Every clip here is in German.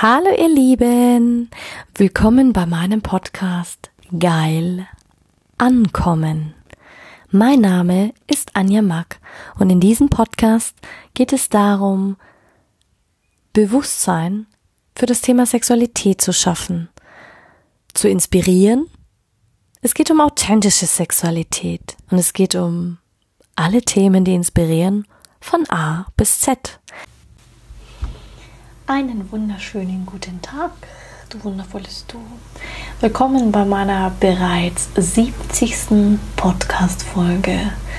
Hallo ihr Lieben, willkommen bei meinem Podcast Geil Ankommen. Mein Name ist Anja Mack und in diesem Podcast geht es darum, Bewusstsein für das Thema Sexualität zu schaffen, zu inspirieren. Es geht um authentische Sexualität und es geht um alle Themen, die inspirieren, von A bis Z. Einen wunderschönen guten Tag, du wundervolles Du. Willkommen bei meiner bereits 70. Podcast-Folge.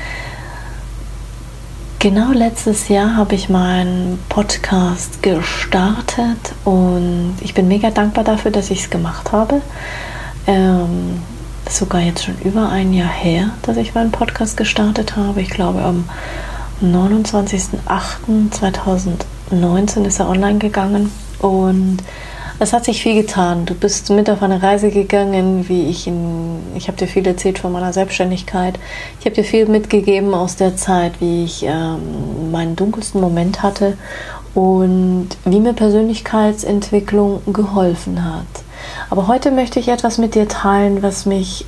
Genau letztes Jahr habe ich meinen Podcast gestartet und ich bin mega dankbar dafür, dass ich es gemacht habe. Das ist sogar jetzt schon über ein Jahr her, dass ich meinen Podcast gestartet habe. Ich glaube am 29.08.2019 ist er online gegangen und es hat sich viel getan. Du bist mit auf eine Reise gegangen, ich habe dir viel erzählt von meiner Selbstständigkeit. Ich habe dir viel mitgegeben aus der Zeit, wie ich meinen dunkelsten Moment hatte und wie mir Persönlichkeitsentwicklung geholfen hat. Aber heute möchte ich etwas mit dir teilen, was mich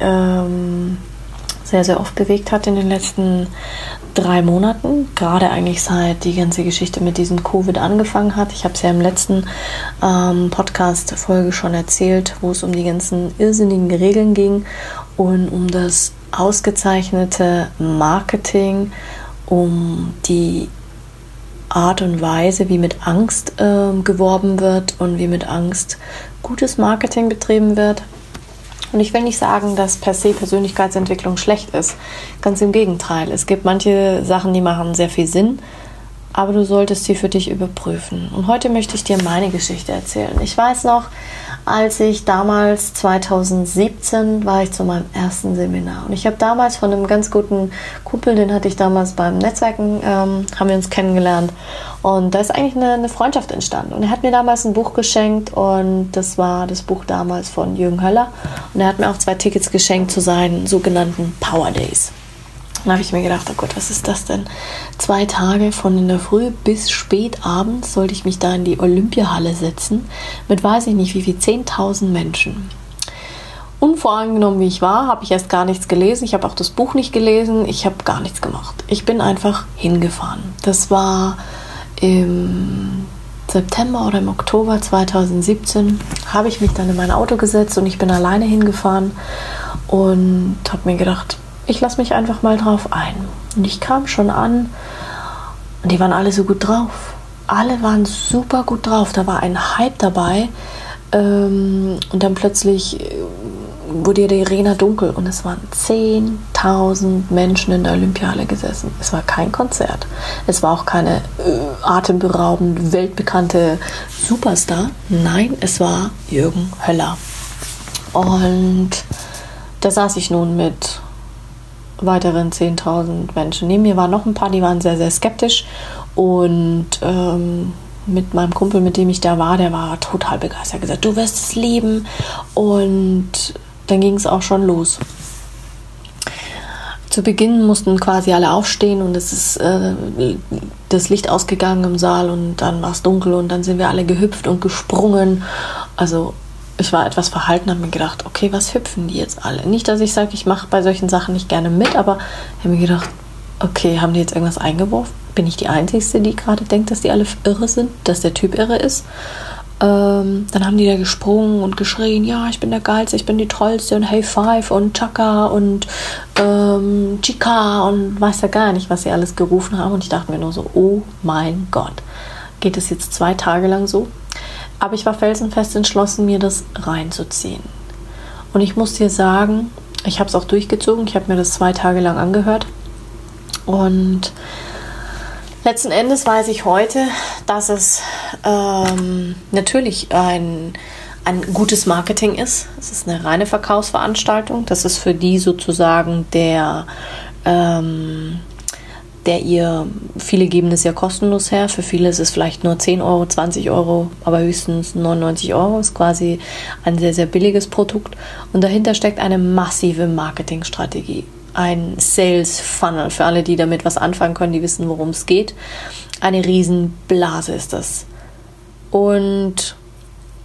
sehr, sehr oft bewegt hat in den letzten 3 Monaten, gerade eigentlich seit die ganze Geschichte mit diesem Covid angefangen hat. Ich habe es ja im letzten Podcast-Folge schon erzählt, wo es um die ganzen irrsinnigen Regeln ging und um das ausgezeichnete Marketing, um die Art und Weise, wie mit Angst geworben wird und wie mit Angst gutes Marketing betrieben wird. Und ich will nicht sagen, dass per se Persönlichkeitsentwicklung schlecht ist. Ganz im Gegenteil. Es gibt manche Sachen, die machen sehr viel Sinn, aber du solltest sie für dich überprüfen. Und heute möchte ich dir meine Geschichte erzählen. Ich weiß noch, als ich damals 2017 war ich zu meinem ersten Seminar. Und ich habe damals von einem ganz guten Kumpel, den hatte ich damals beim Netzwerken, haben wir uns kennengelernt. Und da ist eigentlich eine Freundschaft entstanden. Und er hat mir damals ein Buch geschenkt und das war das Buch damals von Jürgen Höller. Und er hat mir auch 2 Tickets geschenkt zu seinen sogenannten Power Days. Dann habe ich mir gedacht, oh Gott, was ist das denn? 2 Tage von in der Früh bis spät abends sollte ich mich da in die Olympiahalle setzen mit weiß ich nicht wie viel, 10.000 Menschen. Unvoreingenommen wie ich war, habe ich erst gar nichts gelesen. Ich habe auch das Buch nicht gelesen. Ich habe gar nichts gemacht. Ich bin einfach hingefahren. Das war im September oder im Oktober 2017 habe ich mich dann in mein Auto gesetzt und ich bin alleine hingefahren und habe mir gedacht, ich lasse mich einfach mal drauf ein. Und ich kam schon an und die waren alle so gut drauf. Alle waren super gut drauf. Da war ein Hype dabei und dann plötzlich wurde die Arena dunkel und es waren 10.000 Menschen in der Olympiahalle gesessen. Es war kein Konzert. Es war auch keine atemberaubend weltbekannte Superstar. Nein, es war Jürgen Höller. Und da saß ich nun mit weiteren 10.000 Menschen. Neben mir waren noch ein paar, die waren sehr, sehr skeptisch und mit meinem Kumpel, mit dem ich da war, der war total begeistert. Er hat gesagt, du wirst es lieben und dann ging es auch schon los. Zu Beginn mussten quasi alle aufstehen und es ist das Licht ausgegangen im Saal und dann war es dunkel und dann sind wir alle gehüpft und gesprungen. Also ich war etwas verhalten, habe mir gedacht, okay, was hüpfen die jetzt alle? Nicht, dass ich sage, ich mache bei solchen Sachen nicht gerne mit, aber ich habe mir gedacht, okay, haben die jetzt irgendwas eingeworfen? Bin ich die Einzige, die gerade denkt, dass die alle irre sind, dass der Typ irre ist? Dann haben die da gesprungen und geschrien, ja, ich bin der Geilste, ich bin die Tollste und Hey Five und Chaka und Chica und weiß ja gar nicht, was sie alles gerufen haben. Und ich dachte mir nur so, oh mein Gott, geht es jetzt 2 Tage lang so? Aber ich war felsenfest entschlossen, mir das reinzuziehen. Und ich muss dir sagen, ich habe es auch durchgezogen, ich habe mir das 2 Tage lang angehört und letzten Endes weiß ich heute, dass es natürlich ein gutes Marketing ist. Es ist eine reine Verkaufsveranstaltung. Das ist für die sozusagen viele geben es ja kostenlos her. Für viele ist es vielleicht nur 10 Euro, 20 Euro, aber höchstens 99 Euro. Ist quasi ein sehr, sehr billiges Produkt. Und dahinter steckt eine massive Marketingstrategie. Ein Sales Funnel. Für alle, die damit was anfangen können, die wissen, worum es geht. Eine Riesenblase ist das. Und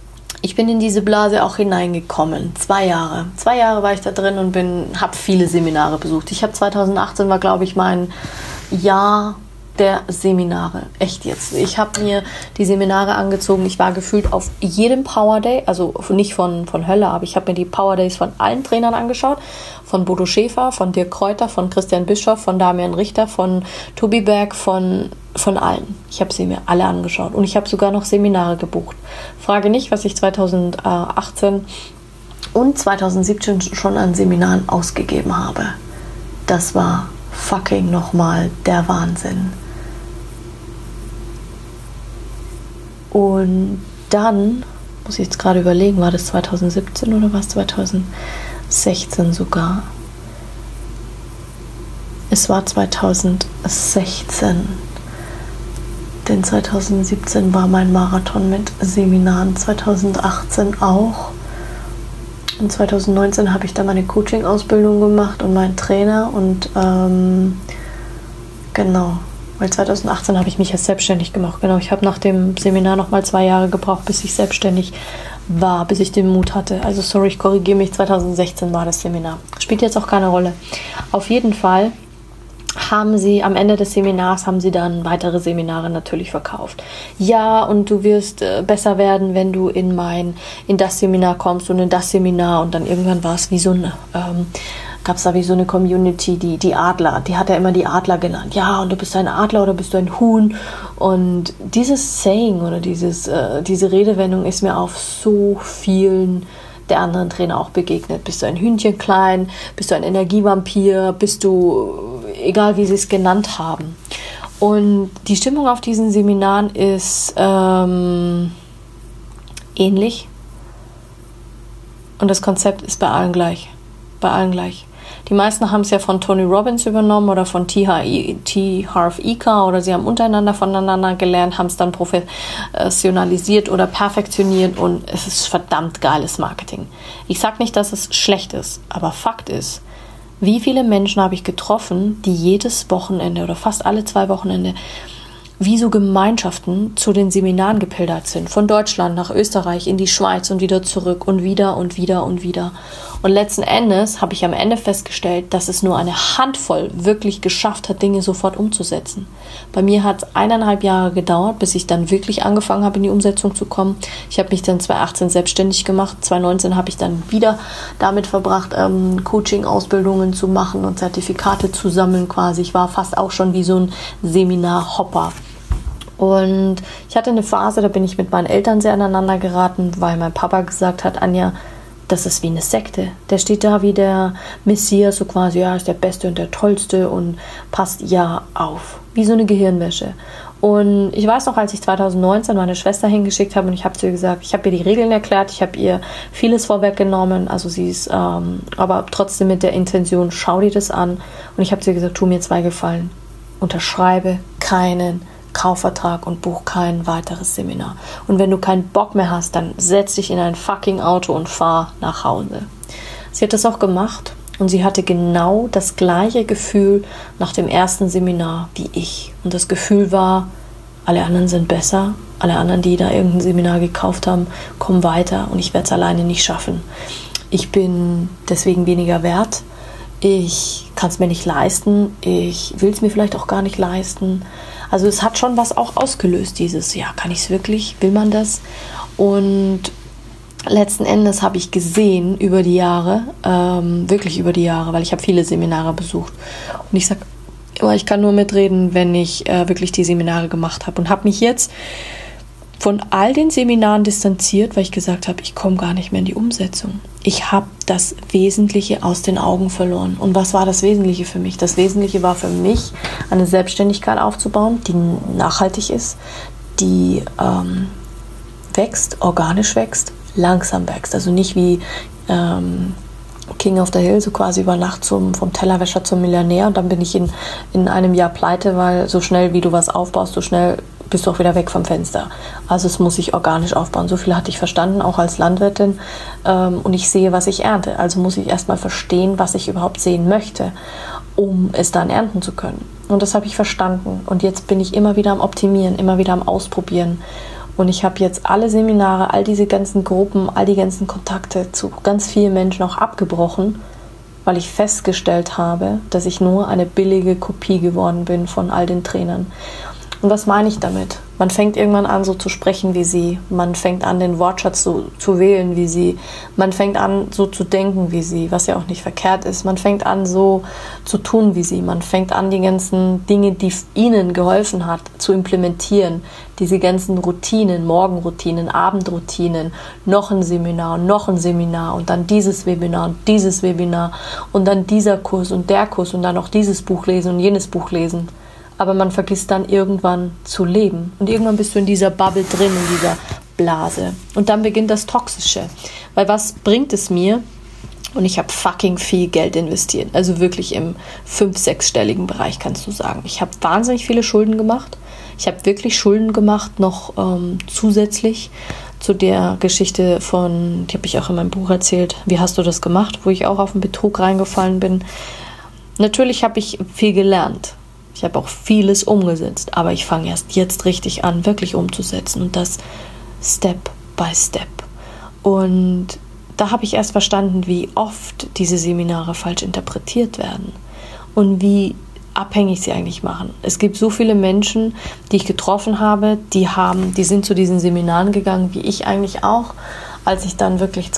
ich bin in diese Blase auch hineingekommen. 2 Jahre. 2 Jahre war ich da drin und habe viele Seminare besucht. 2018 war, glaube ich, mein Jahr der Seminare. Echt jetzt. Ich habe mir die Seminare angezogen. Ich war gefühlt auf jedem Power Day, also nicht von Hölle, aber ich habe mir die Power Days von allen Trainern angeschaut. Von Bodo Schäfer, von Dirk Kräuter, von Christian Bischoff, von Damian Richter, von Tobi Berg, von allen. Ich habe sie mir alle angeschaut und ich habe sogar noch Seminare gebucht. Frage nicht, was ich 2018 und 2017 schon an Seminaren ausgegeben habe. Das war fucking nochmal der Wahnsinn. Und dann, muss ich jetzt gerade überlegen, war das 2017 oder war es 2016 sogar? Es war 2016. Denn 2017 war mein Marathon mit Seminaren, 2018 auch. Und 2019 habe ich dann meine Coaching-Ausbildung gemacht und meinen Trainer. Und genau, weil 2018 habe ich mich erst selbstständig gemacht. Genau, ich habe nach dem Seminar nochmal 2 Jahre gebraucht, bis ich selbstständig war, bis ich den Mut hatte. Also sorry, ich korrigiere mich, 2016 war das Seminar. Spielt jetzt auch keine Rolle. Auf jeden Fall haben sie am Ende des Seminars dann weitere Seminare natürlich verkauft. Ja, und du wirst besser werden, wenn du in das Seminar kommst und in das Seminar. Und dann irgendwann war es wie so eine gab es da wie so eine Community, die Adler, die hat er immer die Adler genannt. Ja, und du bist ein Adler oder bist du ein Huhn? Und dieses Saying oder diese Redewendung ist mir auf so vielen der anderen Trainer auch begegnet. Bist du ein Hühnchen klein? Bist du ein Energievampir? Bist du, egal wie sie es genannt haben. Und die Stimmung auf diesen Seminaren ist ähnlich. Und das Konzept ist bei allen gleich. Die meisten haben es ja von Tony Robbins übernommen oder von T. Harv Eker oder sie haben untereinander voneinander gelernt, haben es dann professionalisiert oder perfektioniert und es ist verdammt geiles Marketing. Ich sage nicht, dass es schlecht ist, aber Fakt ist, wie viele Menschen habe ich getroffen, die jedes Wochenende oder fast alle 2 Wochenende wie so Gemeinschaften zu den Seminaren gepilgert sind. Von Deutschland nach Österreich, in die Schweiz und wieder zurück und wieder und wieder und wieder. Und letzten Endes habe ich am Ende festgestellt, dass es nur eine Handvoll wirklich geschafft hat, Dinge sofort umzusetzen. Bei mir hat es 1,5 Jahre gedauert, bis ich dann wirklich angefangen habe, in die Umsetzung zu kommen. Ich habe mich dann 2018 selbstständig gemacht. 2019 habe ich dann wieder damit verbracht, Coaching-Ausbildungen zu machen und Zertifikate zu sammeln quasi. Ich war fast auch schon wie so ein Seminar-Hopper. Und ich hatte eine Phase, da bin ich mit meinen Eltern sehr aneinander geraten, weil mein Papa gesagt hat, Anja, das ist wie eine Sekte. Der steht da wie der Messias, so quasi, ja, ist der Beste und der Tollste und passt ja auf. Wie so eine Gehirnwäsche. Und ich weiß noch, als ich 2019 meine Schwester hingeschickt habe und ich habe zu ihr gesagt, ich habe ihr die Regeln erklärt, ich habe ihr vieles vorweggenommen, also sie ist aber trotzdem mit der Intention, schau dir das an. Und ich habe zu ihr gesagt, tu mir 2 Gefallen. Unterschreibe keinen Kaufvertrag und buch kein weiteres Seminar. Und wenn du keinen Bock mehr hast, dann setz dich in ein fucking Auto und fahr nach Hause. Sie hat das auch gemacht und sie hatte genau das gleiche Gefühl nach dem ersten Seminar wie ich. Und das Gefühl war, alle anderen sind besser, alle anderen, die da irgendein Seminar gekauft haben, kommen weiter und ich werde es alleine nicht schaffen. Ich bin deswegen weniger wert. Ich kann es mir nicht leisten. Ich will es mir vielleicht auch gar nicht leisten. Also es hat schon was auch ausgelöst, dieses, ja, kann ich es wirklich, will man das? Und letzten Endes habe ich gesehen über die Jahre, wirklich über die Jahre, weil ich habe viele Seminare besucht. Und ich sage immer, ich kann nur mitreden, wenn ich wirklich die Seminare gemacht habe. Und habe mich jetzt von all den Seminaren distanziert, weil ich gesagt habe, ich komme gar nicht mehr in die Umsetzung. Ich habe das Wesentliche aus den Augen verloren. Und was war das Wesentliche für mich? Das Wesentliche war für mich, eine Selbstständigkeit aufzubauen, die nachhaltig ist, die wächst, organisch wächst, langsam wächst. Also nicht wie King of the Hill, so quasi über Nacht vom Tellerwäscher zum Millionär. Und dann bin ich in einem Jahr pleite, weil so schnell wie du was aufbaust, so schnell bist du auch wieder weg vom Fenster. Also es muss sich organisch aufbauen. So viel hatte ich verstanden, auch als Landwirtin. Und ich sehe, was ich ernte. Also muss ich erstmal verstehen, was ich überhaupt sehen möchte, um es dann ernten zu können. Und das habe ich verstanden. Und jetzt bin ich immer wieder am Optimieren, immer wieder am Ausprobieren. Und ich habe jetzt alle Seminare, all diese ganzen Gruppen, all die ganzen Kontakte zu ganz vielen Menschen auch abgebrochen, weil ich festgestellt habe, dass ich nur eine billige Kopie geworden bin von all den Trainern. Und was meine ich damit? Man fängt irgendwann an, so zu sprechen wie sie. Man fängt an, den Wortschatz so zu wählen wie sie. Man fängt an, so zu denken wie sie, was ja auch nicht verkehrt ist. Man fängt an, so zu tun wie sie. Man fängt an, die ganzen Dinge, die ihnen geholfen hat, zu implementieren. Diese ganzen Routinen, Morgenroutinen, Abendroutinen, noch ein Seminar und dann dieses Webinar und dieses Webinar und dann dieser Kurs und der Kurs und dann noch dieses Buch lesen und jenes Buch lesen. Aber man vergisst dann irgendwann zu leben. Und irgendwann bist du in dieser Bubble drin, in dieser Blase. Und dann beginnt das Toxische. Weil was bringt es mir? Und ich habe fucking viel Geld investiert. Also wirklich im 5-, 6-stelligen Bereich, kannst du sagen. Ich habe wahnsinnig viele Schulden gemacht. Ich habe wirklich Schulden gemacht, noch zusätzlich zu der Geschichte die habe ich auch in meinem Buch erzählt. Wie hast du das gemacht? Wo ich auch auf den Betrug reingefallen bin. Natürlich habe ich viel gelernt. Ich habe auch vieles umgesetzt, aber ich fange erst jetzt richtig an, wirklich umzusetzen und das Step by Step. Und da habe ich erst verstanden, wie oft diese Seminare falsch interpretiert werden und wie abhängig sie eigentlich machen. Es gibt so viele Menschen, die ich getroffen habe, die sind zu diesen Seminaren gegangen, wie ich eigentlich auch, als ich dann wirklich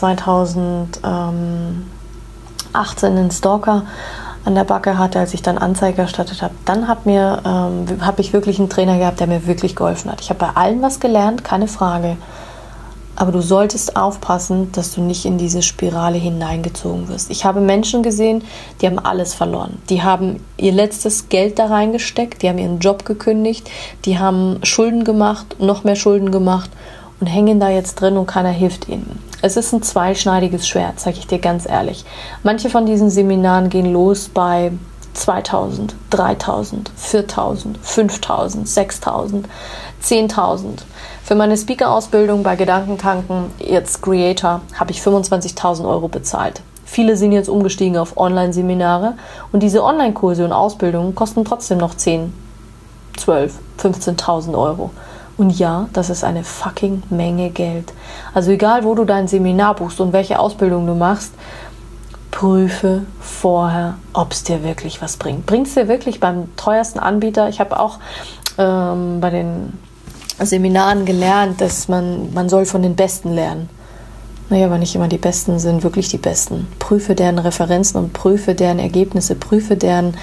2018 den Stalker an der Backe hatte, als ich dann Anzeige erstattet habe, dann habe ich wirklich einen Trainer gehabt, der mir wirklich geholfen hat. Ich habe bei allen was gelernt, keine Frage. Aber du solltest aufpassen, dass du nicht in diese Spirale hineingezogen wirst. Ich habe Menschen gesehen, die haben alles verloren. Die haben ihr letztes Geld da reingesteckt, die haben ihren Job gekündigt, die haben Schulden gemacht, noch mehr Schulden gemacht und hängen da jetzt drin und keiner hilft ihnen. Es ist ein zweischneidiges Schwert, sage ich dir ganz ehrlich. Manche von diesen Seminaren gehen los bei 2.000, 3.000, 4.000, 5.000, 6.000, 10.000. Für meine Speaker-Ausbildung bei Gedankentanken, jetzt Creator, habe ich 25.000 Euro bezahlt. Viele sind jetzt umgestiegen auf Online-Seminare und diese Online-Kurse und Ausbildungen kosten trotzdem noch 10, 12, 15.000 Euro. Und ja, das ist eine fucking Menge Geld. Also egal, wo du dein Seminar buchst und welche Ausbildung du machst, prüfe vorher, ob es dir wirklich was bringt. Bringt es dir wirklich beim teuersten Anbieter? Ich habe auch bei den Seminaren gelernt, dass man soll von den Besten lernen. Naja, aber nicht immer die Besten sind wirklich die Besten. Prüfe deren Referenzen und prüfe deren Ergebnisse, prüfe deren,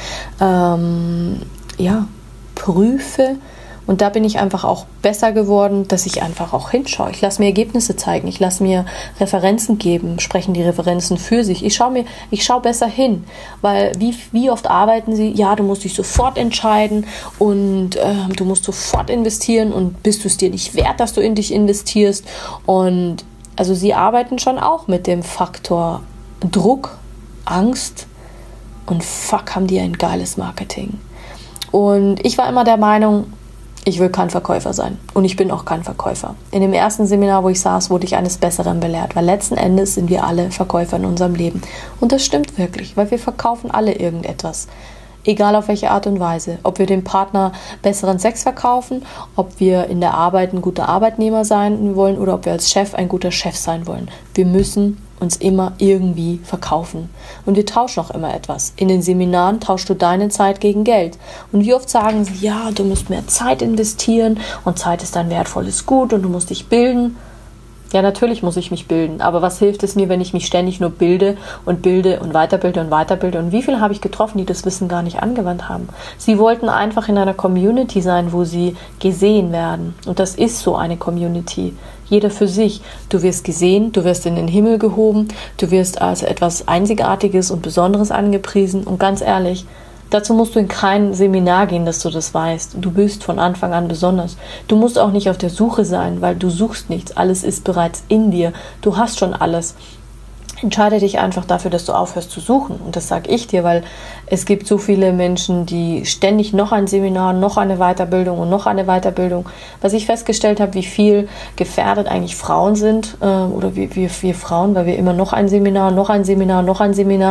prüfe. Und da bin ich einfach auch besser geworden, dass ich einfach auch hinschaue. Ich lasse mir Ergebnisse zeigen, ich lasse mir Referenzen geben, sprechen die Referenzen für sich. Ich schaue besser hin, weil wie oft arbeiten sie? Ja, du musst dich sofort entscheiden und du musst sofort investieren und bist du es dir nicht wert, dass du in dich investierst. Und also sie arbeiten schon auch mit dem Faktor Druck, Angst und fuck, haben die ein geiles Marketing. Und ich war immer der Meinung, ich will kein Verkäufer sein und ich bin auch kein Verkäufer. In dem ersten Seminar, wo ich saß, wurde ich eines Besseren belehrt, weil letzten Endes sind wir alle Verkäufer in unserem Leben. Und das stimmt wirklich, weil wir verkaufen alle irgendetwas. Egal auf welche Art und Weise. Ob wir dem Partner besseren Sex verkaufen, ob wir in der Arbeit ein guter Arbeitnehmer sein wollen oder ob wir als Chef ein guter Chef sein wollen. Wir müssen uns immer irgendwie verkaufen. Und wir tauschen auch immer etwas. In den Seminaren tauschst du deine Zeit gegen Geld. Und wie oft sagen sie, ja, du musst mehr Zeit investieren und Zeit ist ein wertvolles Gut und du musst dich bilden. Ja, natürlich muss ich mich bilden, aber was hilft es mir, wenn ich mich ständig nur bilde und weiterbilde und weiterbilde? Und wie viele habe ich getroffen, die das Wissen gar nicht angewandt haben? Sie wollten einfach in einer Community sein, wo sie gesehen werden. Und das ist so eine Community. Jeder für sich. Du wirst gesehen, du wirst in den Himmel gehoben, du wirst als etwas Einzigartiges und Besonderes angepriesen. Und ganz ehrlich, dazu musst du in kein Seminar gehen, dass du das weißt. Du bist von Anfang an besonders. Du musst auch nicht auf der Suche sein, weil du suchst nichts. Alles ist bereits in dir. Du hast schon alles. Entscheide dich einfach dafür, dass du aufhörst zu suchen. Und das sage ich dir, weil es gibt so viele Menschen, die ständig noch ein Seminar, noch eine Weiterbildung und noch eine Weiterbildung. Was ich festgestellt habe, wie viel gefährdet eigentlich Frauen sind oder wir Frauen, weil wir immer noch ein Seminar, noch ein Seminar, noch ein Seminar.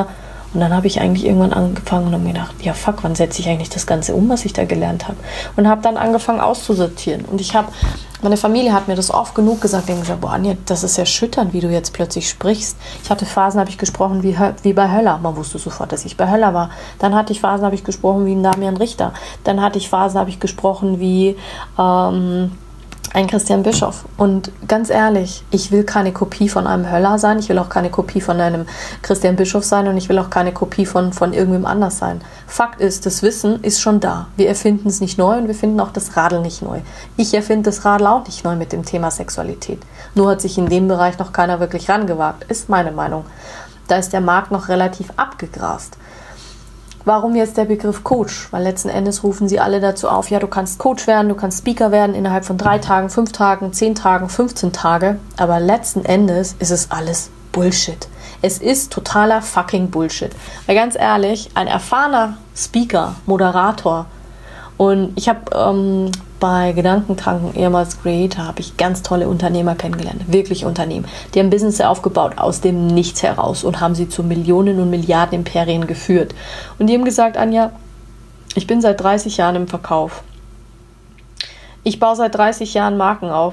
Und dann habe ich eigentlich irgendwann angefangen und habe mir gedacht, ja fuck, wann setze ich eigentlich das Ganze um, was ich da gelernt habe? Und habe dann angefangen auszusortieren. Und meine Familie hat mir das oft genug gesagt, die haben gesagt, boah Anja, das ist erschütternd, wie du jetzt plötzlich sprichst. Ich hatte Phasen, habe ich gesprochen wie bei Höller. Man wusste sofort, dass ich bei Höller war. Dann hatte ich Phasen, habe ich gesprochen wie ein Damian Richter. Dann hatte ich Phasen, habe ich gesprochen wie ein Christian Bischoff. Und ganz ehrlich, ich will keine Kopie von einem Höller sein, ich will auch keine Kopie von einem Christian Bischoff sein und ich will auch keine Kopie von irgendwem anders sein. Fakt ist, das Wissen ist schon da. Wir erfinden es nicht neu und wir finden auch das Radl nicht neu. Ich erfinde das Radl auch nicht neu mit dem Thema Sexualität. Nur hat sich in dem Bereich noch keiner wirklich rangewagt, ist meine Meinung. Da ist der Markt noch relativ abgegrast. Warum jetzt der Begriff Coach? Weil letzten Endes rufen sie alle dazu auf, ja, du kannst Coach werden, du kannst Speaker werden innerhalb von 3 Tagen, 5 Tagen, 10 Tagen, 15 Tage. Aber letzten Endes ist es alles Bullshit. Es ist totaler fucking Bullshit. Weil ganz ehrlich, ein erfahrener Speaker, Moderator, und ich habe bei Gedankentanken, ehemals Creator, habe ich ganz tolle Unternehmer kennengelernt. Wirklich Unternehmen. Die haben Business aufgebaut aus dem Nichts heraus und haben sie zu Millionen und Milliarden Imperien geführt. Und die haben gesagt, Anja, ich bin seit 30 Jahren im Verkauf. Ich baue seit 30 Jahren Marken auf.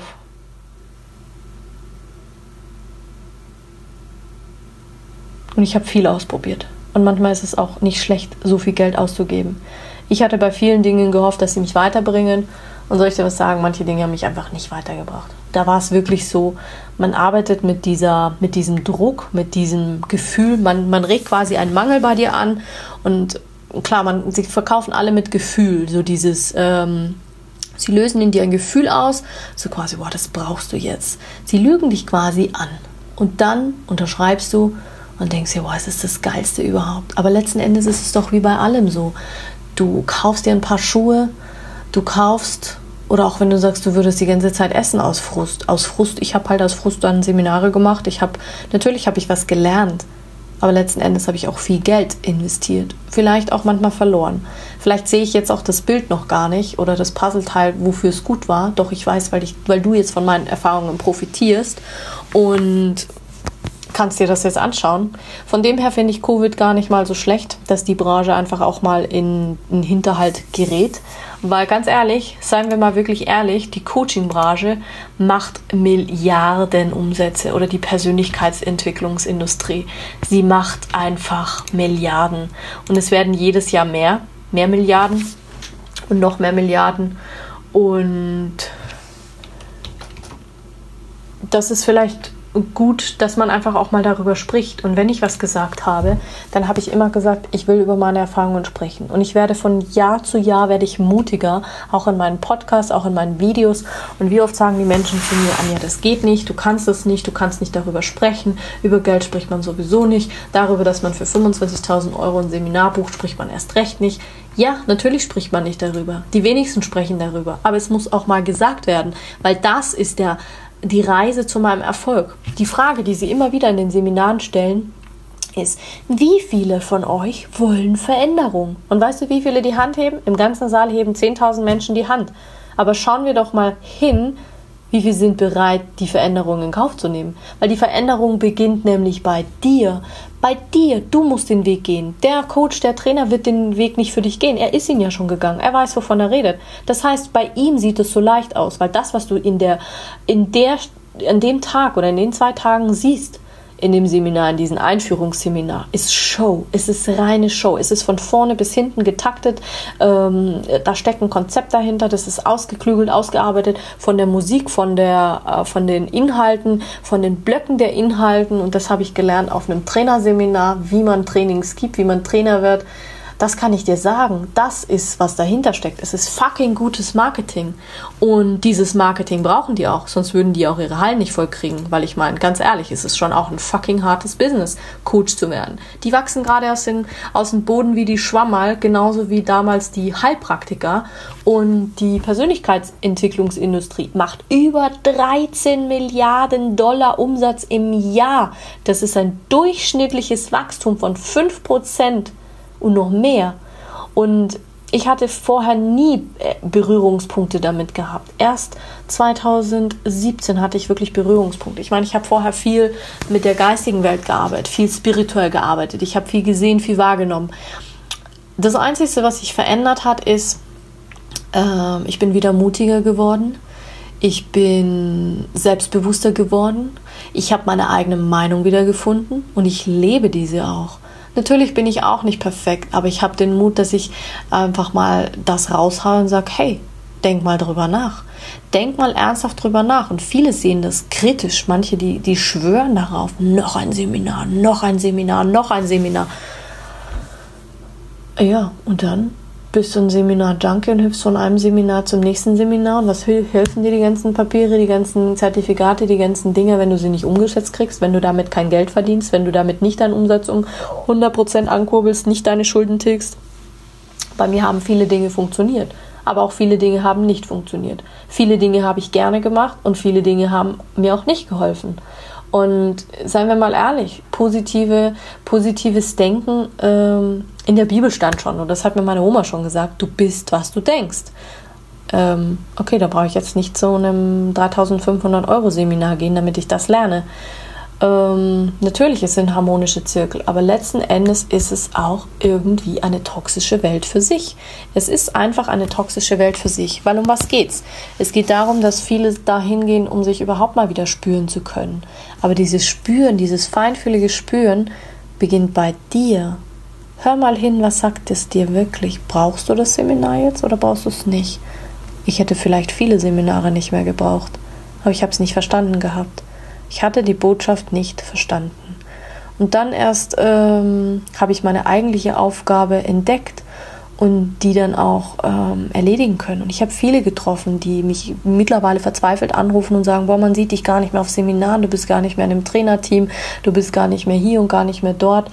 Und ich habe viel ausprobiert. Und manchmal ist es auch nicht schlecht, so viel Geld auszugeben. Ich hatte bei vielen Dingen gehofft, dass sie mich weiterbringen. Und soll ich dir was sagen, manche Dinge haben mich einfach nicht weitergebracht. Da war es wirklich so, man arbeitet mit diesem Druck, mit diesem Gefühl, man regt quasi einen Mangel bei dir an. Und klar, sie verkaufen alle mit Gefühl, so dieses, sie lösen in dir ein Gefühl aus, so quasi, boah, das brauchst du jetzt. Sie lügen dich quasi an. Und dann unterschreibst du und denkst dir, boah, es ist das Geilste überhaupt. Aber letzten Endes ist es doch wie bei allem so. Du kaufst dir ein paar Schuhe, du kaufst, oder auch wenn du sagst, du würdest die ganze Zeit essen aus Frust. Ich habe halt aus Frust dann Seminare gemacht. Natürlich habe ich was gelernt, aber letzten Endes habe ich auch viel Geld investiert. Vielleicht auch manchmal verloren. Vielleicht sehe ich jetzt auch das Bild noch gar nicht oder das Puzzleteil, wofür es gut war. Doch ich weiß, weil du jetzt von meinen Erfahrungen profitierst und kannst dir das jetzt anschauen. Von dem her finde ich Covid gar nicht mal so schlecht, dass die Branche einfach auch mal in Hinterhalt gerät. Weil ganz ehrlich, seien wir mal wirklich ehrlich, die Coaching-Branche macht Milliarden Umsätze oder die Persönlichkeitsentwicklungsindustrie. Sie macht einfach Milliarden. Und es werden jedes Jahr mehr Milliarden und noch mehr Milliarden. Und das ist vielleicht gut, dass man einfach auch mal darüber spricht. Und wenn ich was gesagt habe, dann habe ich immer gesagt, ich will über meine Erfahrungen sprechen. Und ich werde von Jahr zu Jahr mutiger, auch in meinen Podcasts, auch in meinen Videos. Und wie oft sagen die Menschen zu mir, Anja, das geht nicht, du kannst das nicht, du kannst nicht darüber sprechen. Über Geld spricht man sowieso nicht. Darüber, dass man für 25.000 Euro ein Seminar bucht, spricht man erst recht nicht. Ja, natürlich spricht man nicht darüber. Die wenigsten sprechen darüber. Aber es muss auch mal gesagt werden, weil das ist die Reise zu meinem Erfolg. Die Frage, die sie immer wieder in den Seminaren stellen, ist, wie viele von euch wollen Veränderung? Und weißt du, wie viele die Hand heben? Im ganzen Saal heben 10.000 Menschen die Hand. Aber schauen wir doch mal hin, wie viele sind bereit, die Veränderung in Kauf zu nehmen. Weil die Veränderung beginnt nämlich bei dir. Bei dir, du musst den Weg gehen. Der Coach, der Trainer wird den Weg nicht für dich gehen. Er ist ihn ja schon gegangen. Er weiß, wovon er redet. Das heißt, bei ihm sieht es so leicht aus, weil das, was du an dem Tag oder in den 2 Tagen siehst, in dem Seminar, in diesem Einführungsseminar, ist Show. Es ist reine Show. Es ist von vorne bis hinten getaktet. Da steckt ein Konzept dahinter. Das ist ausgeklügelt, ausgearbeitet von der Musik, von den Inhalten, von den Blöcken der Inhalten. Und das habe ich gelernt auf einem Trainerseminar, wie man Trainings gibt, wie man Trainer wird. Das kann ich dir sagen. Das ist, was dahinter steckt. Es ist fucking gutes Marketing. Und dieses Marketing brauchen die auch. Sonst würden die auch ihre Hallen nicht voll kriegen. Weil ich meine, ganz ehrlich, es ist schon auch ein fucking hartes Business, Coach zu werden. Die wachsen gerade aus dem Boden wie die Schwammerl, genauso wie damals die Heilpraktiker. Und die Persönlichkeitsentwicklungsindustrie macht über 13 Milliarden Dollar Umsatz im Jahr. Das ist ein durchschnittliches Wachstum von 5%. Und noch mehr. Und Ich hatte vorher nie Berührungspunkte damit gehabt. Erst 2017 hatte ich wirklich Berührungspunkte. Ich meine, ich habe vorher viel mit der geistigen Welt gearbeitet, viel spirituell gearbeitet. Ich habe viel gesehen, viel wahrgenommen. Das Einzige, was sich verändert hat, ist, ich bin wieder mutiger geworden. Ich bin selbstbewusster geworden. Ich habe meine eigene Meinung wieder gefunden und ich lebe diese auch. Natürlich bin ich auch nicht perfekt, aber ich habe den Mut, dass ich einfach mal das raushaue und sage, hey, denk mal drüber nach. Denk mal ernsthaft drüber nach. Und viele sehen das kritisch. Manche, die schwören darauf, noch ein Seminar, noch ein Seminar, noch ein Seminar. Ja, und dann bist du ein Seminar-Junkie und hüpfst von einem Seminar zum nächsten Seminar. Und was helfen dir die ganzen Papiere, die ganzen Zertifikate, die ganzen Dinge, wenn du sie nicht umgesetzt kriegst, wenn du damit kein Geld verdienst, wenn du damit nicht deinen Umsatz um 100% ankurbelst, nicht deine Schulden tilgst? Bei mir haben viele Dinge funktioniert, aber auch viele Dinge haben nicht funktioniert. Viele Dinge habe ich gerne gemacht und viele Dinge haben mir auch nicht geholfen. Und seien wir mal ehrlich, positives Denken, in der Bibel stand schon, und das hat mir meine Oma schon gesagt, du bist, was du denkst. Okay, da brauche ich jetzt nicht zu einem 3.500 € Seminar gehen, damit ich das lerne. Natürlich, es sind harmonische Zirkel, aber letzten Endes ist es auch irgendwie eine toxische Welt für sich. Es ist einfach eine toxische Welt für sich, weil um was geht's? Es geht darum, dass viele dahin gehen, um sich überhaupt mal wieder spüren zu können. Aber dieses Spüren, dieses feinfühlige Spüren beginnt bei dir. Hör mal hin, was sagt es dir wirklich? Brauchst du das Seminar jetzt oder brauchst du es nicht? Ich hätte vielleicht viele Seminare nicht mehr gebraucht, aber ich habe es nicht verstanden gehabt. Ich hatte die Botschaft nicht verstanden. Und dann erst habe ich meine eigentliche Aufgabe entdeckt und die dann auch erledigen können. Und ich habe viele getroffen, die mich mittlerweile verzweifelt anrufen und sagen, boah, man sieht dich gar nicht mehr auf Seminaren, du bist gar nicht mehr in einem Trainerteam, du bist gar nicht mehr hier und gar nicht mehr dort.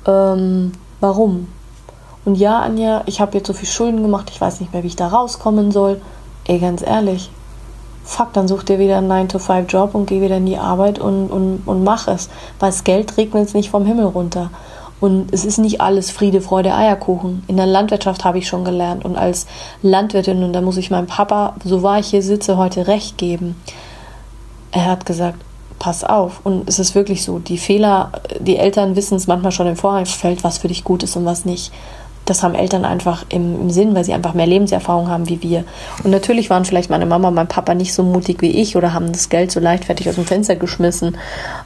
Warum? Und ja, Anja, ich habe jetzt so viel Schulden gemacht, ich weiß nicht mehr, wie ich da rauskommen soll. Ey, ganz ehrlich, fuck, dann such dir wieder einen 9-to-5-Job und geh wieder in die Arbeit und mach es. Weil das Geld regnet jetzt nicht vom Himmel runter. Und es ist nicht alles Friede, Freude, Eierkuchen. In der Landwirtschaft habe ich schon gelernt. Und als Landwirtin, und da muss ich meinem Papa, so wahr ich hier sitze, heute recht geben. Er hat gesagt, pass auf. Und es ist wirklich so, die Fehler, die Eltern wissen es manchmal schon im Vorfeld, was für dich gut ist und was nicht. Das haben Eltern einfach im Sinn, weil sie einfach mehr Lebenserfahrung haben wie wir. Und natürlich waren vielleicht meine Mama und mein Papa nicht so mutig wie ich oder haben das Geld so leichtfertig aus dem Fenster geschmissen.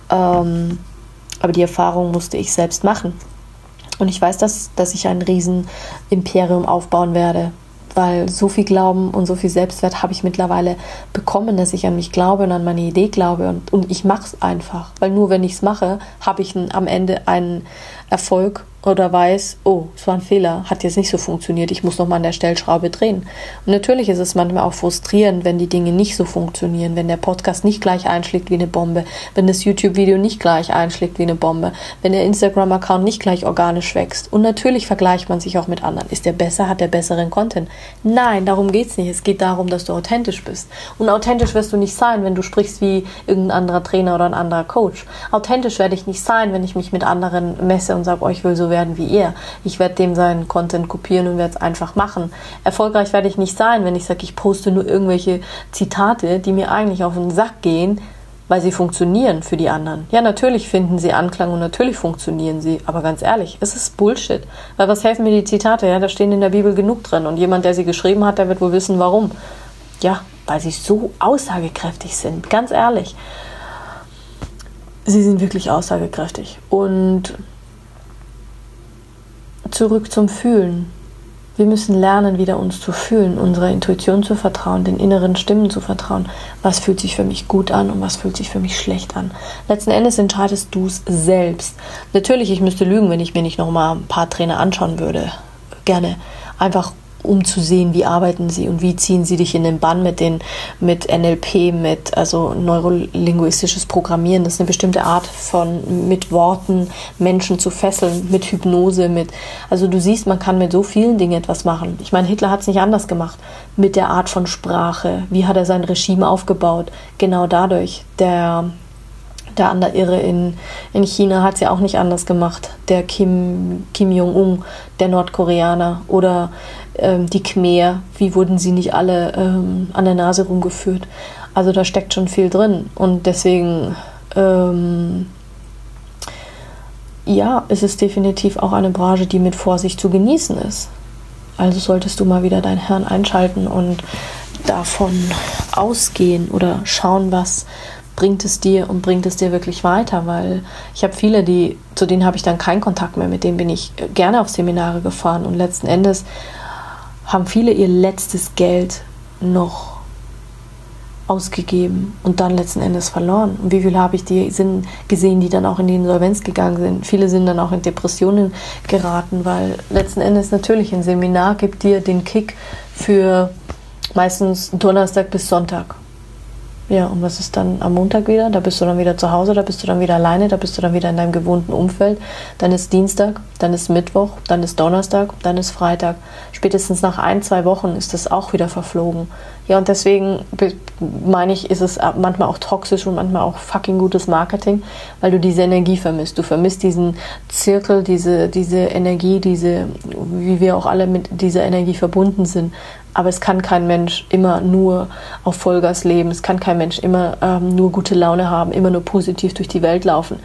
Aber die Erfahrung musste ich selbst machen. Und ich weiß, dass ich ein Riesen-Imperium aufbauen werde, weil so viel Glauben und so viel Selbstwert habe ich mittlerweile bekommen, dass ich an mich glaube und an meine Idee glaube. Und ich mache es einfach, weil nur wenn ich es mache, habe ich am Ende einen Erfolg oder weiß, oh, es war ein Fehler, hat jetzt nicht so funktioniert, ich muss nochmal an der Stellschraube drehen. Und natürlich ist es manchmal auch frustrierend, wenn die Dinge nicht so funktionieren, wenn der Podcast nicht gleich einschlägt wie eine Bombe, wenn das YouTube-Video nicht gleich einschlägt wie eine Bombe, wenn der Instagram-Account nicht gleich organisch wächst. Und natürlich vergleicht man sich auch mit anderen. Ist der besser, hat der besseren Content? Nein, darum geht's nicht. Es geht darum, dass du authentisch bist. Und authentisch wirst du nicht sein, wenn du sprichst wie irgendein anderer Trainer oder ein anderer Coach. Authentisch werde ich nicht sein, wenn ich mich mit anderen messe und sage, oh, ich will so werden wie er. Ich werde dem seinen Content kopieren und werde es einfach machen. Erfolgreich werde ich nicht sein, wenn ich sage, ich poste nur irgendwelche Zitate, die mir eigentlich auf den Sack gehen, weil sie funktionieren für die anderen. Ja, natürlich finden sie Anklang und natürlich funktionieren sie, aber ganz ehrlich, es ist Bullshit. Weil was helfen mir die Zitate? Ja, da stehen in der Bibel genug drin und jemand, der sie geschrieben hat, der wird wohl wissen, warum. Ja, weil sie so aussagekräftig sind, ganz ehrlich. Sie sind wirklich aussagekräftig. Und zurück zum Fühlen. Wir müssen lernen, wieder uns zu fühlen, unserer Intuition zu vertrauen, den inneren Stimmen zu vertrauen. Was fühlt sich für mich gut an und was fühlt sich für mich schlecht an? Letzten Endes entscheidest du es selbst. Natürlich, ich müsste lügen, wenn ich mir nicht noch mal ein paar Trainer anschauen würde. Gerne. Einfach um zu sehen, wie arbeiten sie und wie ziehen sie dich in den Bann mit NLP, also neurolinguistisches Programmieren. Das ist eine bestimmte Art mit Worten Menschen zu fesseln, mit Hypnose, also du siehst, man kann mit so vielen Dingen etwas machen. Ich meine, Hitler hat es nicht anders gemacht. Mit der Art von Sprache. Wie hat er sein Regime aufgebaut? Genau dadurch. Der Der andere Irre in China hat es ja auch nicht anders gemacht. Der Kim Jong-un, der Nordkoreaner oder die Khmer, wie wurden sie nicht alle an der Nase rumgeführt? Also da steckt schon viel drin und deswegen ja, ist es definitiv auch eine Branche, die mit Vorsicht zu genießen ist. Also solltest du mal wieder dein Hirn einschalten und davon ausgehen oder schauen, was bringt es dir und bringt es dir wirklich weiter, weil ich habe viele, zu denen habe ich dann keinen Kontakt mehr, mit denen bin ich gerne auf Seminare gefahren und letzten Endes haben viele ihr letztes Geld noch ausgegeben und dann letzten Endes verloren. Und wie viele habe ich gesehen, die dann auch in die Insolvenz gegangen sind. Viele sind dann auch in Depressionen geraten, weil letzten Endes natürlich ein Seminar gibt dir den Kick für meistens Donnerstag bis Sonntag. Ja, und was ist dann am Montag wieder? Da bist du dann wieder zu Hause, da bist du dann wieder alleine, da bist du dann wieder in deinem gewohnten Umfeld. Dann ist Dienstag, dann ist Mittwoch, dann ist Donnerstag, dann ist Freitag. Spätestens nach 1-2 Wochen ist das auch wieder verflogen. Ja, und deswegen meine ich, ist es manchmal auch toxisch und manchmal auch fucking gutes Marketing, weil du diese Energie vermisst. Du vermisst diesen Zirkel, diese Energie, wie wir auch alle mit dieser Energie verbunden sind. Aber es kann kein Mensch immer nur auf Vollgas leben. Es kann kein Mensch immer nur gute Laune haben, immer nur positiv durch die Welt laufen.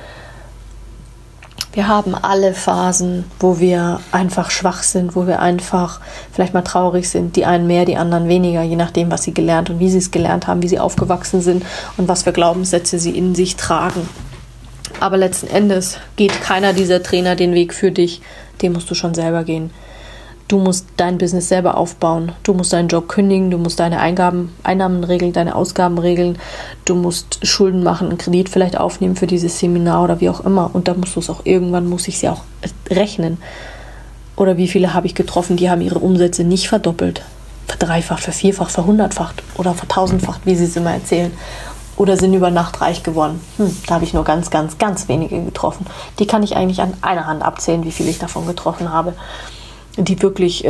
Wir haben alle Phasen, wo wir einfach schwach sind, wo wir einfach vielleicht mal traurig sind. Die einen mehr, die anderen weniger, je nachdem, was sie gelernt und wie sie es gelernt haben, wie sie aufgewachsen sind und was für Glaubenssätze sie in sich tragen. Aber letzten Endes geht keiner dieser Trainer den Weg für dich. Den musst du schon selber gehen. Du musst dein Business selber aufbauen. Du musst deinen Job kündigen. Du musst deine Einnahmen regeln, deine Ausgaben regeln. Du musst Schulden machen, einen Kredit vielleicht aufnehmen für dieses Seminar oder wie auch immer. Und dann musst du es auch irgendwann, muss ich sie auch rechnen. Oder wie viele habe ich getroffen, die haben ihre Umsätze nicht verdoppelt, verdreifacht, vervierfacht, verhundertfacht oder vertausendfacht, wie sie es immer erzählen. Oder sind über Nacht reich geworden. Da habe ich nur ganz, ganz, ganz wenige getroffen. Die kann ich eigentlich an einer Hand abzählen, wie viele ich davon getroffen habe, die wirklich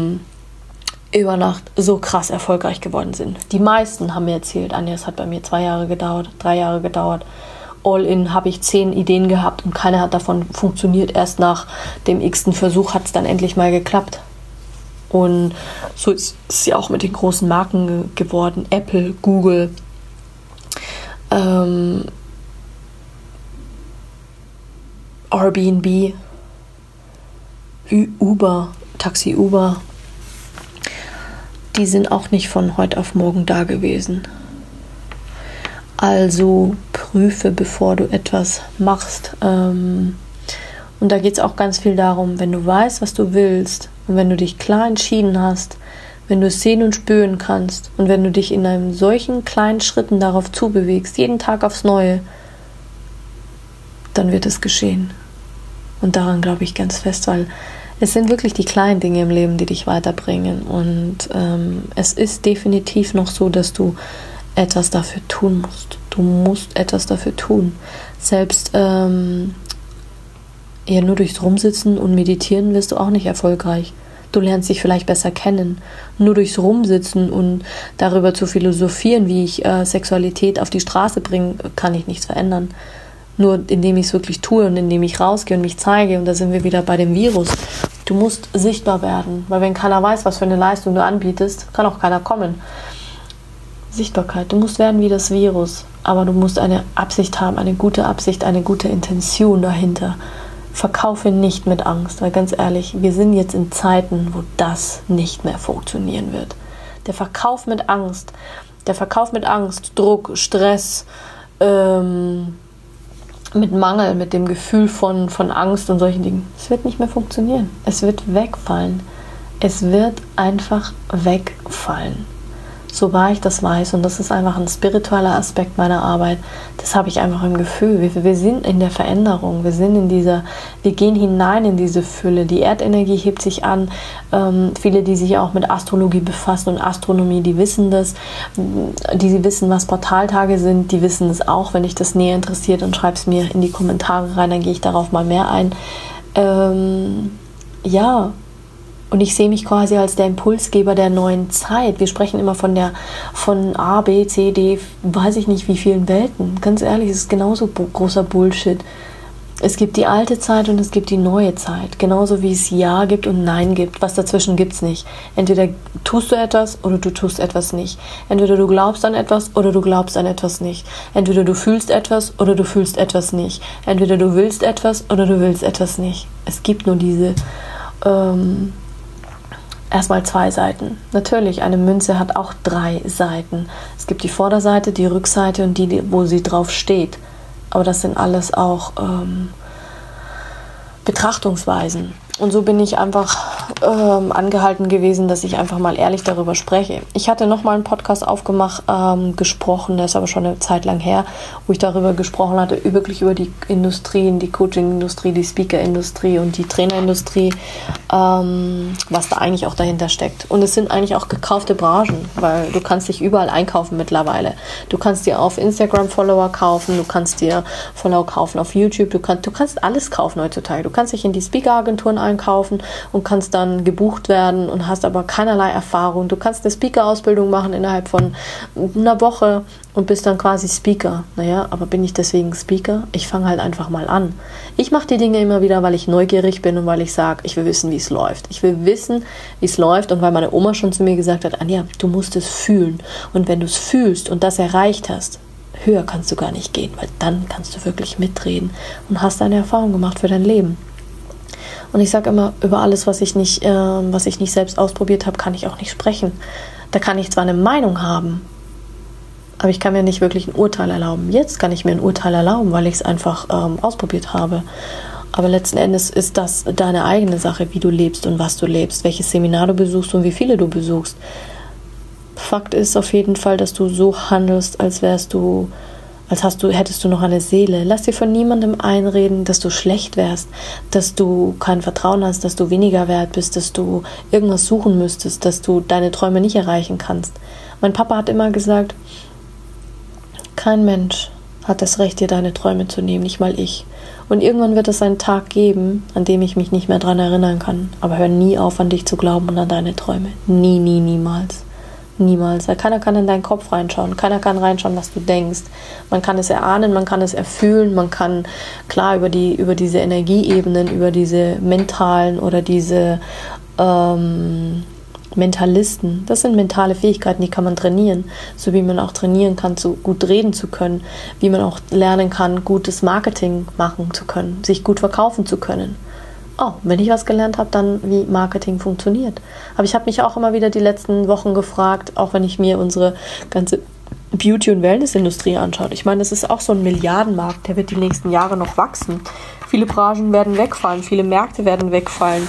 über Nacht so krass erfolgreich geworden sind. Die meisten haben mir erzählt, Anja, es hat bei mir 2 Jahre gedauert, 3 Jahre gedauert. All in habe ich 10 Ideen gehabt und keine hat davon funktioniert. Erst nach dem x-ten Versuch hat es dann endlich mal geklappt. Und so ist es ja auch mit den großen Marken geworden. Apple, Google, Airbnb, Uber, Taxi Uber, die sind auch nicht von heute auf morgen da gewesen. Also prüfe, bevor du etwas machst. Und da geht es auch ganz viel darum, wenn du weißt, was du willst und wenn du dich klar entschieden hast, wenn du es sehen und spüren kannst und wenn du dich in einem solchen kleinen Schritten darauf zubewegst, jeden Tag aufs Neue, dann wird es geschehen. Und daran glaube ich ganz fest, weil es sind wirklich die kleinen Dinge im Leben, die dich weiterbringen. Und es ist definitiv noch so, dass du etwas dafür tun musst. Du musst etwas dafür tun. Selbst nur durchs Rumsitzen und Meditieren wirst du auch nicht erfolgreich. Du lernst dich vielleicht besser kennen. Nur durchs Rumsitzen und darüber zu philosophieren, wie ich Sexualität auf die Straße bringe, kann ich nichts verändern. Nur indem ich es wirklich tue und indem ich rausgehe und mich zeige. Und da sind wir wieder bei dem Virus. Du musst sichtbar werden. Weil wenn keiner weiß, was für eine Leistung du anbietest, kann auch keiner kommen. Sichtbarkeit. Du musst werden wie das Virus. Aber du musst eine Absicht haben, eine gute Absicht, eine gute Intention dahinter. Verkaufe nicht mit Angst. Weil ganz ehrlich, wir sind jetzt in Zeiten, wo das nicht mehr funktionieren wird. Der Verkauf mit Angst, Druck, Stress, mit Mangel, mit dem Gefühl von Angst und solchen Dingen. Es wird nicht mehr funktionieren. Es wird wegfallen. Es wird einfach wegfallen. So wahr ich das weiß, und das ist einfach ein spiritueller Aspekt meiner Arbeit, das habe ich einfach im Gefühl. Wir sind in der Veränderung, wir gehen hinein in diese Fülle. Die Erdenergie hebt sich an. Viele, die sich auch mit Astrologie befassen und Astronomie, die wissen das. Die wissen, was Portaltage sind, die wissen es auch. Wenn dich das näher interessiert, dann schreib es mir in die Kommentare rein, dann gehe ich darauf mal mehr ein. Ja, Und ich sehe mich quasi als der Impulsgeber der neuen Zeit. Wir sprechen immer von A, B, C, D, weiß ich nicht wie vielen Welten. Ganz ehrlich, es ist genauso großer Bullshit. Es gibt die alte Zeit und es gibt die neue Zeit. Genauso wie es Ja gibt und Nein gibt. Was dazwischen gibt es nicht. Entweder tust du etwas oder du tust etwas nicht. Entweder du glaubst an etwas oder du glaubst an etwas nicht. Entweder du fühlst etwas oder du fühlst etwas nicht. Entweder du willst etwas oder du willst etwas nicht. Es gibt nur diese erstmal 2 Seiten. Natürlich, eine Münze hat auch 3 Seiten. Es gibt die Vorderseite, die Rückseite und die, wo sie drauf steht. Aber das sind alles auch Betrachtungsweisen. Und so bin ich einfach angehalten gewesen, dass ich einfach mal ehrlich darüber spreche. Ich hatte nochmal einen Podcast gesprochen, der ist aber schon eine Zeit lang her, wo ich darüber gesprochen hatte, wirklich über die Industrien, die Coaching-Industrie, die Speaker-Industrie und die Trainerindustrie, was da eigentlich auch dahinter steckt. Und es sind eigentlich auch gekaufte Branchen, weil du kannst dich überall einkaufen mittlerweile. Du kannst dir auf Instagram Follower kaufen, du kannst dir Follower kaufen auf YouTube, du kannst alles kaufen heutzutage. Du kannst dich in die Speaker-Agenturen einkaufen und kannst dann gebucht werden und hast aber keinerlei Erfahrung. Du kannst eine Speaker-Ausbildung machen innerhalb von einer Woche und bist dann quasi Speaker. Naja, aber bin ich deswegen Speaker? Ich fange halt einfach mal an. Ich mache die Dinge immer wieder, weil ich neugierig bin und weil ich sage, ich will wissen, wie es läuft. Ich will wissen, wie es läuft und weil meine Oma schon zu mir gesagt hat, Anja, du musst es fühlen. Und wenn du es fühlst und das erreicht hast, höher kannst du gar nicht gehen, weil dann kannst du wirklich mitreden und hast eine Erfahrung gemacht für dein Leben. Und ich sage immer, über alles, was ich nicht selbst ausprobiert habe, kann ich auch nicht sprechen. Da kann ich zwar eine Meinung haben, aber ich kann mir nicht wirklich ein Urteil erlauben. Jetzt kann ich mir ein Urteil erlauben, weil ich es einfach ausprobiert habe. Aber letzten Endes ist das deine eigene Sache, wie du lebst und was du lebst, welches Seminar du besuchst und wie viele du besuchst. Fakt ist auf jeden Fall, dass du so handelst, hättest du noch eine Seele. Lass dir von niemandem einreden, dass du schlecht wärst, dass du kein Vertrauen hast, dass du weniger wert bist, dass du irgendwas suchen müsstest, dass du deine Träume nicht erreichen kannst. Mein Papa hat immer gesagt, kein Mensch hat das Recht, dir deine Träume zu nehmen, nicht mal ich. Und irgendwann wird es einen Tag geben, an dem ich mich nicht mehr daran erinnern kann. Aber hör nie auf, an dich zu glauben und an deine Träume. Nie, nie, niemals. Niemals. Weil keiner kann in deinen Kopf reinschauen. Keiner kann reinschauen, was du denkst. Man kann es erahnen, man kann es erfühlen, man kann klar über diese Energieebenen, über diese mentalen oder diese Mentalisten. Das sind mentale Fähigkeiten, die kann man trainieren. So wie man auch trainieren kann, so gut reden zu können. Wie man auch lernen kann, gutes Marketing machen zu können. Sich gut verkaufen zu können. Oh, wenn ich was gelernt habe, dann wie Marketing funktioniert. Aber ich habe mich auch immer wieder die letzten Wochen gefragt, auch wenn ich mir unsere ganze Beauty- und Wellness-Industrie anschaue. Ich meine, das ist auch so ein Milliardenmarkt, der wird die nächsten Jahre noch wachsen. Viele Branchen werden wegfallen, viele Märkte werden wegfallen.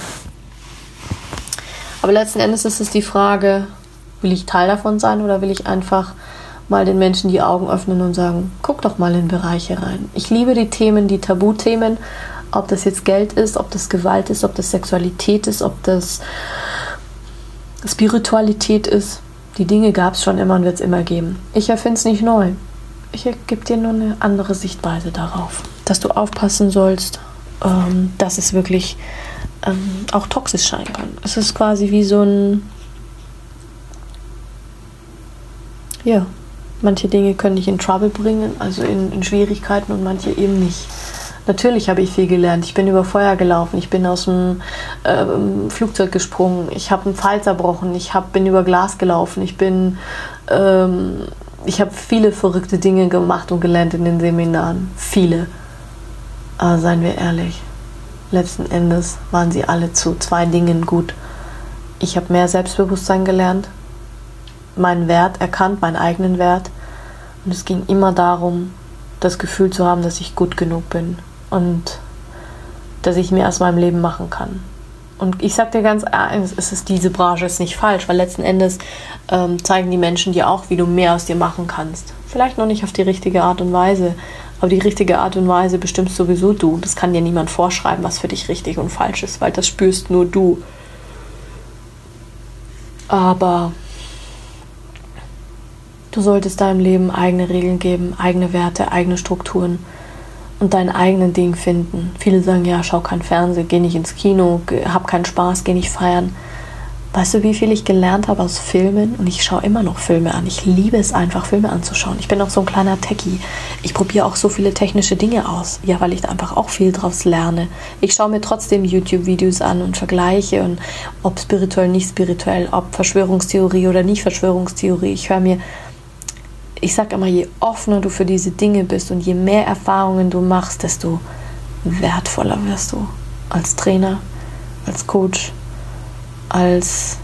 Aber letzten Endes ist es die Frage, will ich Teil davon sein oder will ich einfach mal den Menschen die Augen öffnen und sagen, guck doch mal in Bereiche rein. Ich liebe die Themen, die Tabuthemen, ob das jetzt Geld ist, ob das Gewalt ist, ob das Sexualität ist, ob das Spiritualität ist. Die Dinge gab es schon immer und wird es immer geben. Ich erfinde es nicht neu. Ich gebe dir nur eine andere Sichtweise darauf. Dass du aufpassen sollst, dass es wirklich auch toxisch sein kann. Es ist quasi wie so ein... Ja, manche Dinge können dich in Trouble bringen, also in Schwierigkeiten und manche eben nicht. Natürlich habe ich viel gelernt. Ich bin über Feuer gelaufen, ich bin aus dem Flugzeug gesprungen, ich habe einen Pfeil zerbrochen, bin über Glas gelaufen, ich habe viele verrückte Dinge gemacht und gelernt in den Seminaren. Viele. Aber seien wir ehrlich, letzten Endes waren sie alle zu 2 Dingen gut. Ich habe mehr Selbstbewusstsein gelernt, meinen Wert erkannt, meinen eigenen Wert. Und es ging immer darum, das Gefühl zu haben, dass ich gut genug bin. Und dass ich mehr aus meinem Leben machen kann. Und ich sag dir ganz ehrlich, diese Branche ist nicht falsch, weil letzten Endes zeigen die Menschen dir auch, wie du mehr aus dir machen kannst. Vielleicht noch nicht auf die richtige Art und Weise, aber die richtige Art und Weise bestimmst sowieso du. Das kann dir niemand vorschreiben, was für dich richtig und falsch ist, weil das spürst nur du. Aber du solltest deinem Leben eigene Regeln geben, eigene Werte, eigene Strukturen. Und dein eigenen Ding finden. Viele sagen, ja, schau kein Fernsehen, geh nicht ins Kino, hab keinen Spaß, geh nicht feiern. Weißt du, wie viel ich gelernt habe aus Filmen? Und ich schaue immer noch Filme an. Ich liebe es einfach, Filme anzuschauen. Ich bin auch so ein kleiner Techie. Ich probiere auch so viele technische Dinge aus. Ja, weil ich da einfach auch viel draus lerne. Ich schaue mir trotzdem YouTube-Videos an und vergleiche. Und ob spirituell, nicht spirituell, ob Verschwörungstheorie oder nicht Verschwörungstheorie. Ich sage immer, je offener du für diese Dinge bist und je mehr Erfahrungen du machst, desto wertvoller wirst du. Als Trainer, als Coach, als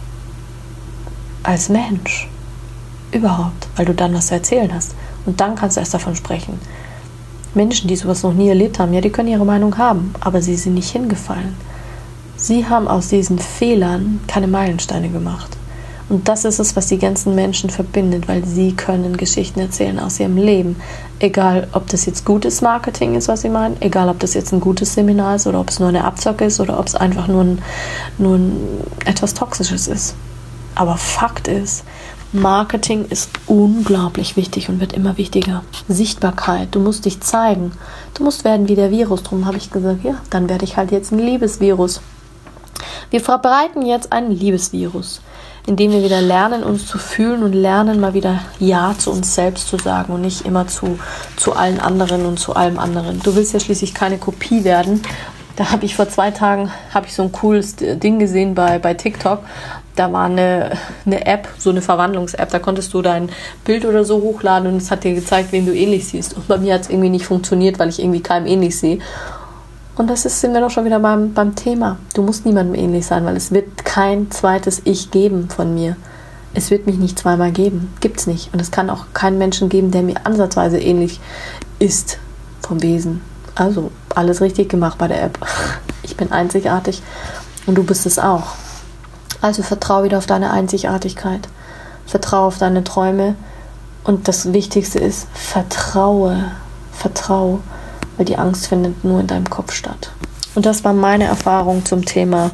Mensch überhaupt, weil du dann was zu erzählen hast und dann kannst du erst davon sprechen. Menschen, die sowas noch nie erlebt haben, ja, die können ihre Meinung haben, aber sie sind nicht hingefallen. Sie haben aus diesen Fehlern keine Meilensteine gemacht. Und das ist es, was die ganzen Menschen verbindet, weil sie können Geschichten erzählen aus ihrem Leben. Egal, ob das jetzt gutes Marketing ist, was sie meinen, egal, ob das jetzt ein gutes Seminar ist oder ob es nur eine Abzocke ist oder ob es einfach nur ein etwas Toxisches ist. Aber Fakt ist, Marketing ist unglaublich wichtig und wird immer wichtiger. Sichtbarkeit, du musst dich zeigen. Du musst werden wie der Virus. Darum habe ich gesagt, ja, dann werde ich halt jetzt ein Liebesvirus. Wir verbreiten jetzt ein Liebesvirus, indem wir wieder lernen, uns zu fühlen und lernen, mal wieder Ja zu uns selbst zu sagen und nicht immer zu allen anderen und zu allem anderen. Du willst ja schließlich keine Kopie werden. Da habe ich vor 2 Tagen so ein cooles Ding gesehen bei TikTok. Da war eine App, so eine Verwandlungs-App, da konntest du dein Bild oder so hochladen und es hat dir gezeigt, wen du ähnlich siehst. Und bei mir hat es irgendwie nicht funktioniert, weil ich irgendwie keinem ähnlich sehe. Und sind wir doch schon wieder beim Thema. Du musst niemandem ähnlich sein, weil es wird kein zweites Ich geben von mir. Es wird mich nicht zweimal geben. Gibt's nicht. Und es kann auch keinen Menschen geben, der mir ansatzweise ähnlich ist vom Wesen. Also alles richtig gemacht bei der App. Ich bin einzigartig und du bist es auch. Also vertraue wieder auf deine Einzigartigkeit. Vertraue auf deine Träume. Und das Wichtigste ist, vertraue. Vertraue. Weil die Angst findet nur in deinem Kopf statt. Und das war meine Erfahrung zum Thema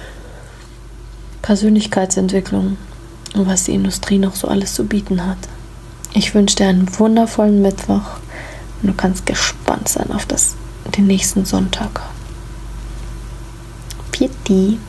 Persönlichkeitsentwicklung und was die Industrie noch so alles zu bieten hat. Ich wünsche dir einen wundervollen Mittwoch und du kannst gespannt sein auf den nächsten Sonntag. Pieti.